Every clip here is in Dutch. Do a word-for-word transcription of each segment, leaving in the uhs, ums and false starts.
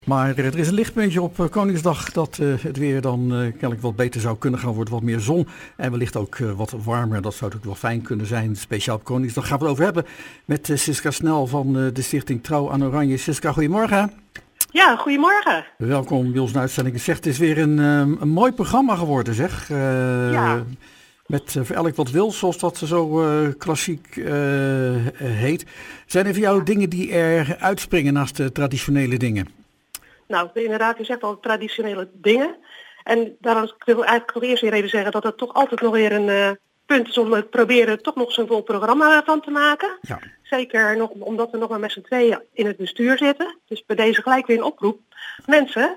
Maar er is een lichtpuntje op Koningsdag dat uh, het weer dan uh, kennelijk wat beter zou kunnen gaan worden. Wat meer zon en wellicht ook uh, wat warmer. Dat zou natuurlijk wel fijn kunnen zijn. Speciaal op Koningsdag gaan we het over hebben met uh, Siska Snel van uh, de Stichting Trouw aan Oranje. Siska, goedemorgen. Ja, goedemorgen. Welkom bij onze uitzending. Het zegt, het is weer een, uh, een mooi programma geworden, zeg. Uh, ja. Met uh, voor elk wat wil, zoals dat zo uh, klassiek uh, heet. Zijn er voor jou dingen die er uitspringen naast de traditionele dingen? Nou, inderdaad, je zegt al traditionele dingen. En daarom ik wil ik eigenlijk al eerst weer even zeggen dat het toch altijd nog weer een uh, punt is om het proberen toch nog zo'n vol programma van te maken. Ja. Zeker nog, omdat we nog maar met z'n tweeën in het bestuur zitten. Dus bij deze gelijk weer een oproep. Mensen,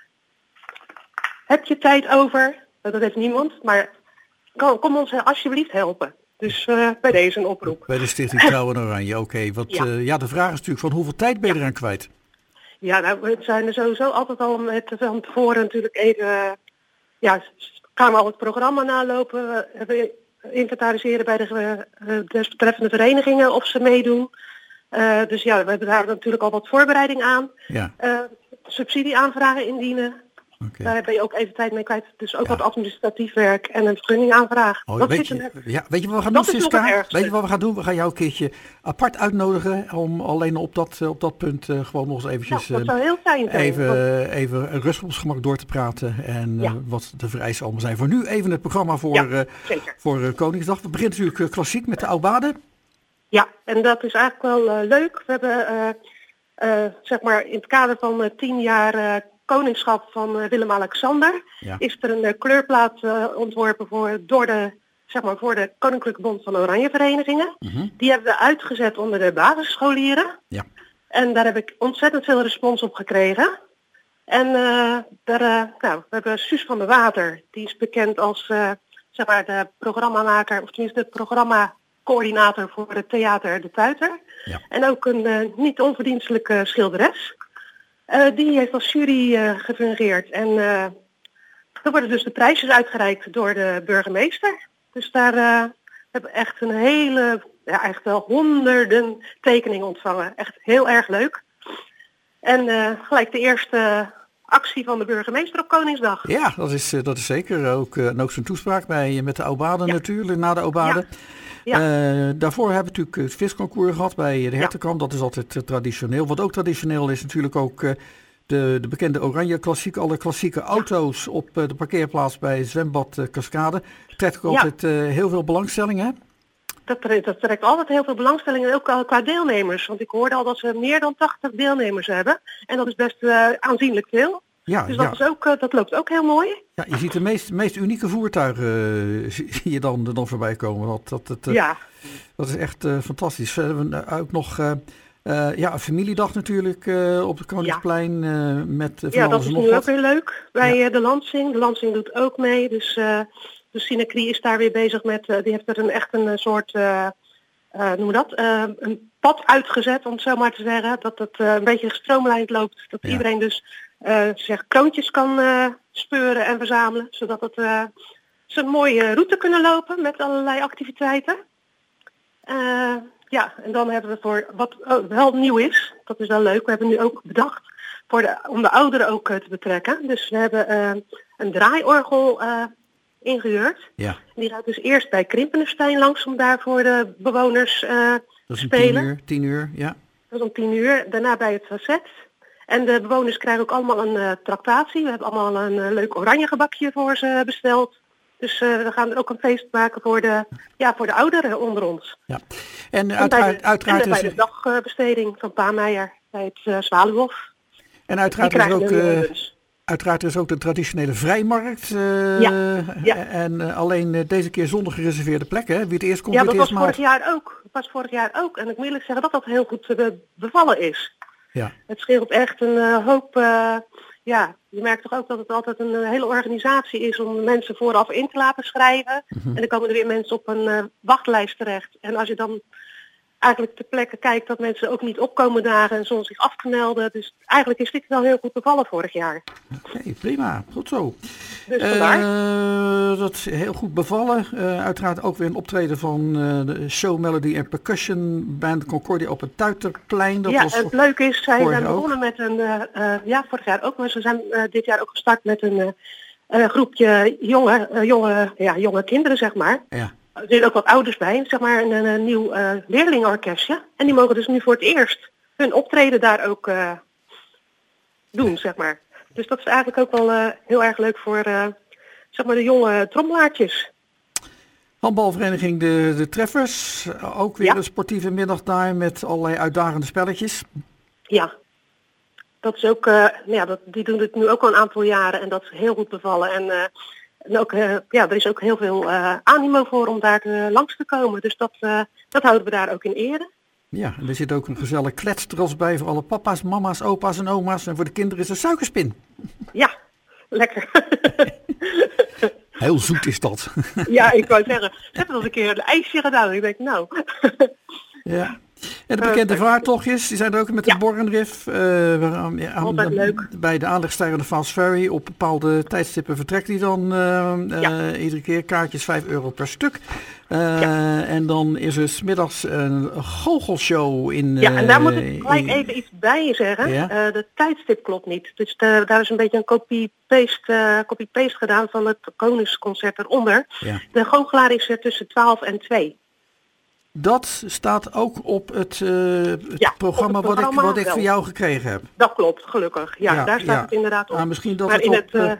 heb je tijd over? Dat heeft niemand, maar kom, kom ons alsjeblieft helpen. Dus uh, bij deze een oproep. Bij de Stichting Trouw aan Oranje, oké. Okay. Ja. Uh, ja, de vraag is natuurlijk van hoeveel tijd ben je ja. eraan kwijt? Ja, nou, we zijn er sowieso altijd al met van tevoren natuurlijk even, uh, ja, gaan we al het programma nalopen, we inventariseren bij de uh, desbetreffende verenigingen of ze meedoen. Uh, dus ja, we hebben daar natuurlijk al wat voorbereiding aan. Ja. Uh, subsidieaanvragen indienen. Okay. Daar ben je ook even tijd mee kwijt. Dus ook ja. wat administratief werk en een vergunningaanvraag. Oh, dat weet, je, ja, weet je wat we gaan doen, Siska? Weet je wat we gaan doen? We gaan jou een keertje apart uitnodigen om alleen op dat, op dat punt uh, gewoon nog eens eventjes ja, dat zou heel fijn zijn. Even, uh, even rustig op het gemak door te praten en ja. uh, wat de vereisten allemaal zijn. Voor nu even het programma voor, ja, uh, voor uh, Koningsdag. We beginnen natuurlijk uh, klassiek met de Oudbaden. Ja, en dat is eigenlijk wel uh, leuk. We hebben uh, uh, zeg maar in het kader van uh, tien jaar Uh, koningschap van uh, Willem-Alexander ja. is er een uh, kleurplaat uh, ontworpen voor, door de, zeg maar, voor de Koninklijke Bond van Oranje Verenigingen. Mm-hmm. Die hebben we uitgezet onder de basisscholieren. Ja. En daar heb ik ontzettend veel respons op gekregen. En uh, daar, uh, nou, we hebben Suus van der Water, die is bekend als uh, zeg maar de programmamaker, of tenminste de programmacoördinator voor het Theater De Tuiter. Ja. En ook een uh, niet onverdienstelijke schilderes. Uh, die heeft als jury uh, gefungeerd. En uh, er worden dus de prijsjes uitgereikt door de burgemeester. Dus daar uh, hebben we echt een hele, ja echt wel honderden tekeningen ontvangen. Echt heel erg leuk. En uh, gelijk de eerste actie van de burgemeester op Koningsdag. Ja, dat is, uh, dat is zeker. Ook, uh, en ook zijn toespraak bij, met de Oudbaden ja. natuurlijk, na de Oudbaden. Ja. Ja. Uh, daarvoor hebben we natuurlijk het visconcours gehad bij de Hertenkamp. Ja. Dat is altijd uh, traditioneel. Wat ook traditioneel is natuurlijk ook uh, de, de bekende Oranje Klassiek. Alle klassieke ja. auto's op uh, de parkeerplaats bij zwembad uh, Cascade. Dat trekt ook ja. altijd uh, heel veel belangstelling, hè? Dat trekt, dat trekt altijd heel veel belangstelling. En ook al qua deelnemers. Want ik hoorde al dat ze meer dan tachtig deelnemers hebben. En dat is best uh, aanzienlijk veel. Ja, dus dat, ja. is ook, uh, dat loopt ook heel mooi. Ja, je ziet de meest, meest unieke voertuigen uh, zie je dan, dan voorbij komen. Dat, dat, dat, uh, ja. dat is echt uh, fantastisch. Verder hebben we ook nog uh, uh, ja, een familiedag natuurlijk uh, op het Koningsplein. Uh, met uh, ja, dat is nu ook weer leuk. Bij ja. uh, de Lansing. De Lansing doet ook mee. Dus uh, de Sinecrie is daar weer bezig met. Uh, die heeft er een, echt een soort, uh, uh, noem dat, uh, een pad uitgezet, om het zo maar te zeggen. Dat het uh, een beetje gestroomlijnd loopt. Dat ja. iedereen dus Uh, zeg, kroontjes kan uh, speuren en verzamelen, zodat het, uh, ze een mooie route kunnen lopen met allerlei activiteiten. Uh, ja, en dan hebben we voor wat oh, wel nieuw is, dat is wel leuk, we hebben nu ook bedacht voor de, om de ouderen ook uh, te betrekken. Dus we hebben uh, een draaiorgel uh, ingehuurd. Ja. Die gaat dus eerst bij Krimpenestein langs om daar voor de bewoners uh, dat is te spelen. Tien uur, tien uur, ja. Dat is om tien uur, daarna bij het Facet. En de bewoners krijgen ook allemaal een uh, tractatie. We hebben allemaal een uh, leuk oranje gebakje voor ze besteld. Dus uh, we gaan er ook een feest maken voor de, ja, voor de ouderen onder ons. Ja. En, en uiteraard, bij de, uiteraard en bij de dagbesteding van Pa Meijer bij het uh, Zwaluwhof. En uiteraard is, ook, uh, uiteraard is ook de traditionele vrijmarkt. Uh, ja. Ja. En uh, alleen uh, deze keer zonder gereserveerde plekken. Wie het eerst komt, ja, dat was eerst vorig jaar ook. Dat was vorig jaar ook. En ik moet eerlijk zeggen dat dat heel goed uh, bevallen is. Ja. Het scheelt echt een uh, hoop, uh, ja, je merkt toch ook dat het altijd een uh, hele organisatie is om mensen vooraf in te laten schrijven. Mm-hmm. En dan komen er weer mensen op een uh, wachtlijst terecht. En als je dan eigenlijk ter plekke kijkt dat mensen ook niet opkomen dagen en zonder zich af te melden. Dus eigenlijk is dit wel heel goed bevallen vorig jaar. Oké, okay, prima. Goed zo. Dus vandaar. Uh, dat is heel goed bevallen. Uh, uiteraard ook weer een optreden van uh, de Show Melody and Percussion Band Concordia op het Tuiterplein. Dat ja, was het leuke is, zij zijn ook. begonnen met een, uh, uh, ja vorig jaar ook, maar ze zijn uh, dit jaar ook gestart met een uh, uh, groepje jonge, uh, jonge, ja, jonge kinderen, zeg maar. Ja. Er zitten ook wat ouders bij, zeg maar een, een nieuw uh, leerlingenorkestje. En die mogen dus nu voor het eerst hun optreden daar ook uh, doen, zeg maar. Dus dat is eigenlijk ook wel uh, heel erg leuk voor uh, zeg maar de jonge trommelaartjes. Handbalvereniging de, de Treffers, ook weer ja. een sportieve middag daar met allerlei uitdagende spelletjes. Ja, dat is ook, uh, ja, dat, die doen het nu ook al een aantal jaren en dat is heel goed bevallen. En, uh, en ook, uh, ja, er is ook heel veel uh, animo voor om daar uh, langs te komen. Dus dat, uh, dat houden we daar ook in ere. Ja, en er zit ook een gezellig kletstras bij voor alle papa's, mama's, opa's en oma's. En voor de kinderen is een suikerspin. Ja, lekker. Heel zoet is dat. Ja, ik wou zeggen, ze hebben nog een keer een ijsje gedaan. Ik denk, nou. Ja. En de bekende vaartochtjes, die zijn er ook met de ja. Borgenrif. Uh, Altijd leuk. Bij de aanlegstijden Fast Ferry. Op bepaalde tijdstippen vertrekt die dan uh, ja. uh, iedere keer. Kaartjes vijf euro per stuk. Uh, ja. En dan is er 's middags een goochelshow in... Uh, ja, en daar moet ik gelijk in, even iets bij zeggen. Ja? Uh, de tijdstip klopt niet. Dus de, daar is een beetje een copy-paste uh, copy-paste gedaan van het Koningsconcert eronder. Ja. De goochelaar is er tussen twaalf en twee. Dat staat ook op het, uh, het, ja, programma, op het programma wat ik, wat ik van jou gekregen heb. Dat klopt, gelukkig. Ja, ja daar staat ja. het inderdaad op. Ah, misschien dat maar het in, op, het, uh,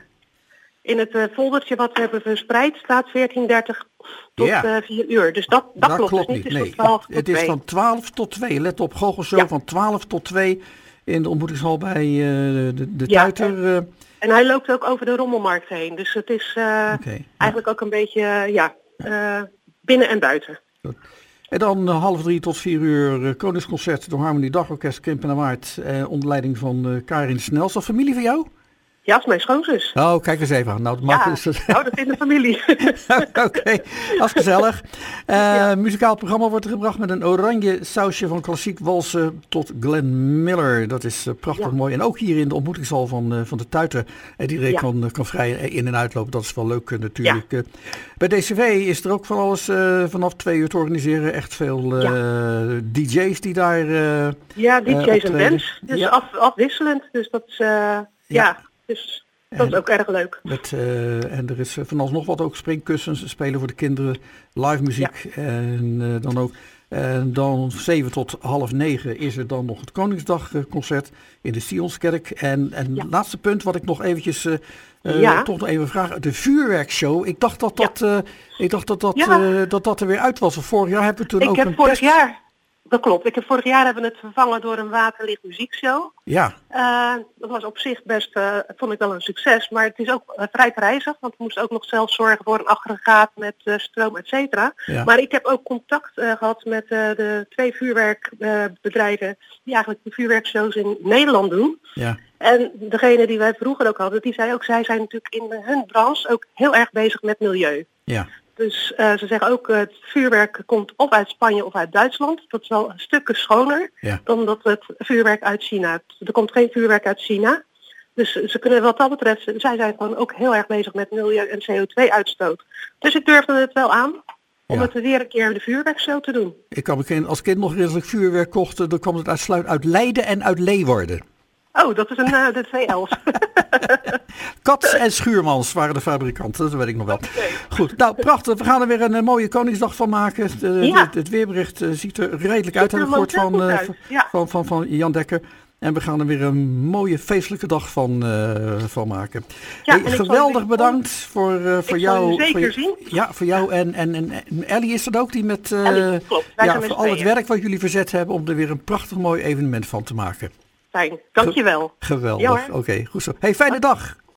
in het uh, foldertje wat we hebben verspreid staat veertien dertig tot ja. uh, vier uur. Dus dat, dat, dat klopt, klopt dus niet. Het is, nee. van twaalf tot het is van twaalf tot twee. Let op, goochelshow ja. van twaalf tot twee in de ontmoetingshal bij uh, de, de ja, Tuiter. Uh. En, en hij loopt ook over de Rommelmarkt heen. Dus het is uh, okay. eigenlijk ja. ook een beetje uh, ja, uh, binnen en buiten. Goed. En dan uh, half drie tot vier uur uh, Koningsconcert door Harmonie Dagorkest Krimpen en Waard uh, onder leiding van uh, Karin Snels. Is dat familie van jou? Ja, dat is mijn schoonzus. Oh, kijk eens even aan. Nou, dat, ja, is het... nou, dat is de familie. Oké, okay. Dat is gezellig. Uh, ja. Muzikaal programma wordt er gebracht met een oranje sausje van klassiek walsen tot Glenn Miller. Dat is uh, prachtig ja. mooi. En ook hier in de ontmoetingshal van, uh, van de Tuiter. En iedereen ja. kan, uh, kan vrij in- en uitlopen. Dat is wel leuk uh, natuurlijk. Ja. Uh, bij D C V is er ook van alles uh, vanaf twee uur te organiseren. Echt veel uh, ja. D J's die daar uh, Ja, D J's uh, en bands. Dus ja. af, afwisselend. Dus dat is... Uh, ja. ja. Dus dat en, is ook erg leuk. Met, uh, en er is van alles nog wat ook springkussens, spelen voor de kinderen, live muziek. Ja. En uh, dan ook en dan zeven tot half negen is er dan nog het Koningsdagconcert in de Sionskerk. En en ja. het laatste punt wat ik nog eventjes uh, uh, ja. toch nog even vraag. De vuurwerkshow. Ik dacht dat dat, ja. uh, ik dacht dat, dat, ja. uh, dat dat er weer uit was. Vorig jaar hebben we toen ik ook heb een vorig test... jaar. Dat klopt. Ik heb vorig jaar hebben we het vervangen door een waterlicht muziekshow. Ja. Uh, dat was op zich best, uh, vond ik wel een succes. Maar het is ook uh, vrij prijzig. Want we moesten ook nog zelf zorgen voor een aggregaat met uh, stroom, et cetera. Ja. Maar ik heb ook contact uh, gehad met uh, de twee vuurwerkbedrijven uh, die eigenlijk de vuurwerkshows in Nederland doen. Ja. En degene die wij vroeger ook hadden, die zei ook, zij zijn natuurlijk in hun branche ook heel erg bezig met milieu. Ja. Dus uh, ze zeggen ook, uh, het vuurwerk komt of uit Spanje of uit Duitsland. Dat is wel een stukje schoner ja. dan dat het vuurwerk uit China. Er komt geen vuurwerk uit China. Dus ze kunnen wat dat betreft, zij zijn gewoon ook heel erg bezig met milieu en C O twee uitstoot. Dus ik durfde het wel aan om ja. het weer een keer de vuurwerkshow te doen. Ik kan me als kind nog redelijk vuurwerk kochten, dan kwam het uitsluitend uit Leiden en uit Leeuwarden. Oh, dat is een uh, de twee L's. Kats en Schuurmans waren de fabrikanten, dat weet ik nog wel. Okay. Goed, nou prachtig. We gaan er weer een, een mooie Koningsdag van maken. De, ja. het, het weerbericht uh, ziet er redelijk uit, heb ik gehoord van, uh, ja. van, van, van Jan Dekker. En we gaan er weer een mooie feestelijke dag van, uh, van maken. Ja, hey, geweldig bedankt voor, uh, voor jou. Ik zeker voor, zien. Ja, voor jou en, en, en, en Ellie is dat ook die met uh, Ellie, klopt. Wij ja, voor al het werk wat jullie verzet hebben om er weer een prachtig mooi evenement van te maken. Fijn, dankjewel. Ge- geweldig, oké, okay, goed zo. Hey, fijne dag.